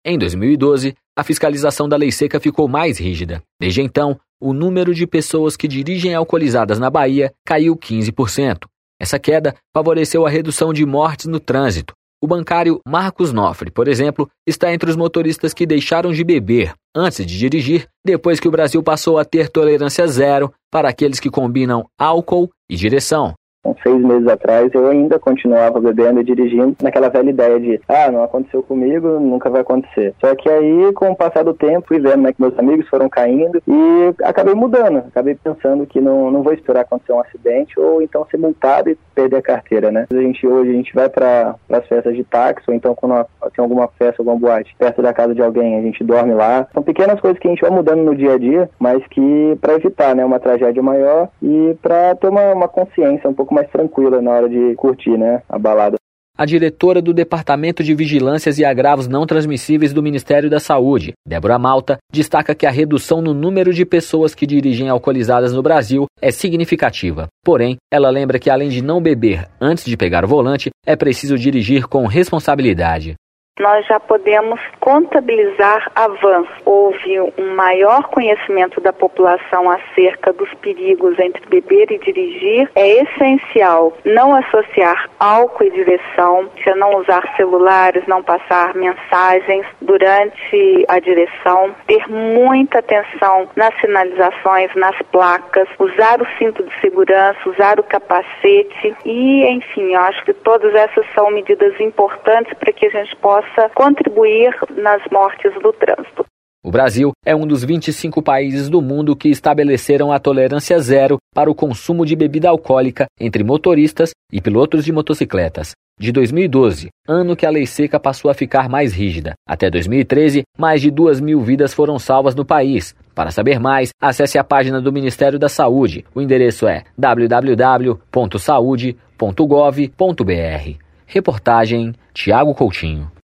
Em 2012, a fiscalização da lei seca ficou mais rígida. Desde então, o número de pessoas que dirigem alcoolizadas na Bahia caiu 15%. Essa queda favoreceu a redução de mortes no trânsito. O bancário Marcos Nofre, por exemplo, está entre os motoristas que deixaram de beber antes de dirigir, depois que o Brasil passou a ter tolerância zero para aqueles que combinam álcool e direção. 6 meses atrás eu ainda continuava bebendo e dirigindo naquela velha ideia de não aconteceu comigo, nunca vai acontecer. Só que aí, com o passar do tempo, fui vendo que meus amigos foram caindo e acabei mudando. Acabei pensando que não vou esperar acontecer um acidente ou então ser multado e perder a carteira, né? Hoje a gente vai para as festas de táxi ou então quando tem alguma festa, alguma boate perto da casa de alguém, a gente dorme lá. São pequenas coisas que a gente vai mudando no dia a dia, mas que para evitar, né, uma tragédia maior e para ter uma consciência um pouco mais tranquila na hora de curtir, né, a balada. A diretora do Departamento de Vigilâncias e Agravos Não Transmissíveis do Ministério da Saúde, Débora Malta, destaca que a redução no número de pessoas que dirigem alcoolizadas no Brasil é significativa. Porém, ela lembra que além de não beber antes de pegar o volante, é preciso dirigir com responsabilidade. Nós já podemos contabilizar avanços. Houve um maior conhecimento da população acerca dos perigos entre beber e dirigir. É essencial não associar álcool e direção, não usar celulares, não passar mensagens durante a direção, ter muita atenção nas sinalizações, nas placas, usar o cinto de segurança, usar o capacete e, enfim, eu acho que todas essas são medidas importantes para que a gente possa contribuir nas mortes do trânsito. O Brasil é um dos 25 países do mundo que estabeleceram a tolerância zero para o consumo de bebida alcoólica entre motoristas e pilotos de motocicletas. De 2012, ano que a lei seca passou a ficar mais rígida, até 2013, mais de 2.000 vidas foram salvas no país. Para saber mais, acesse a página do Ministério da Saúde. O endereço é www.saude.gov.br. Reportagem Tiago Coutinho.